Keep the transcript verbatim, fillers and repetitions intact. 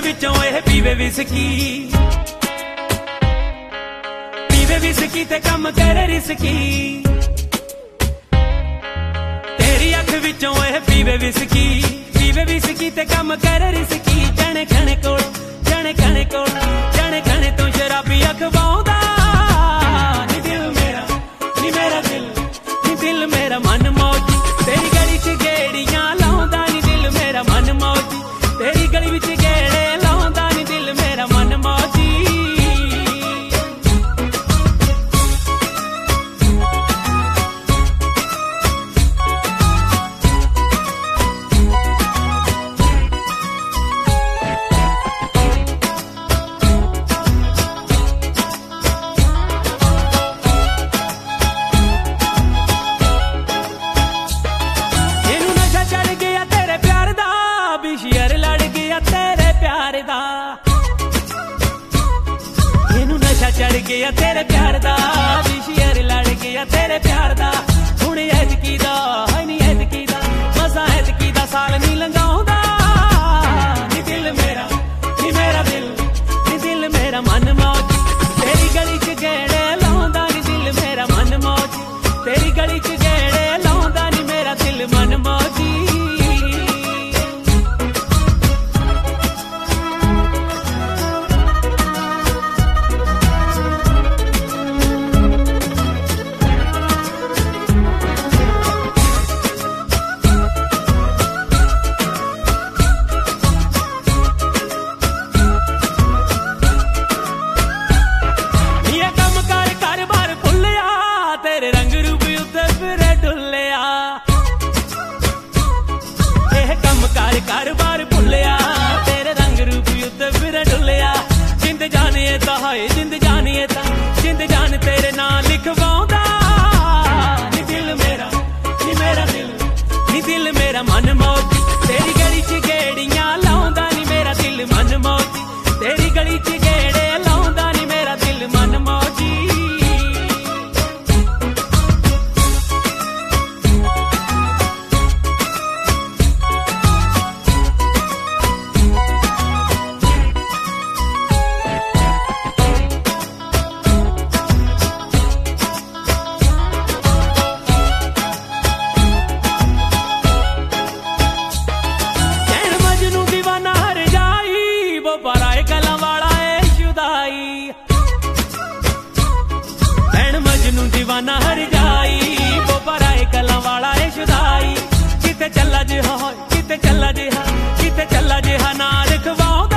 विचों एह पीवे whisky, पीवे whisky ते कम करे रिस्की। तेरी अख विचों एह पीवे विस्की, पीवे विस्की ते कम करे रिस्की। जने खने कोल जने खने कोल जने खने तू शराबी अखवाउंदा नी दिल मेरा नी मेरा दिल नी दिल मेरा मन मौजी। तेरी गली च गेड़ियां लाउंदा नी दिल मेरा मन मौजी। तेरी गली विच गेड़े लाउंदा नी दिल मेरा मन मौजी। चढ़ गया तेरे प्यार दा विशेर लड़ गया तेरे प्यार दा। हुण ऐतकी दा है नी ऐतकी दा मजा ऐतकी दा साल नी लंघाउंदा नी दिल मेरा नी मेरा दिल नी दिल मेरा मन मौजी। तेरी गली च गेड़े लाउंदा नी दिल मेरा मन मौजी। तेरी गली च गेड़े लाउंदा नी मेरा दिल मन मौजी। कर बार भुलिया तेरे रंग रूप उत्ते फिर डुलिया। जिंद जाने ता हाय जिंद जाने ता जिंद जान तेरे नां लिखवाउंदा नी दिल मेरा नी मेरा दिल नी दिल मेरा मन मौजी। तेरी गली च गेड़ियां लाउंदा नी मेरा दिल मन मौजी। तेरी गली च गेड़े लाउंदा नी मेरा दिल मन मौजी। पराए कलां वाला है शुदाई भैन मजनू दीवाना हर जाई। वो पराए कलां वाला है शुदाई। किते चला जिहा किते चला जिहा किते चला जिहा ना रखवाउंदा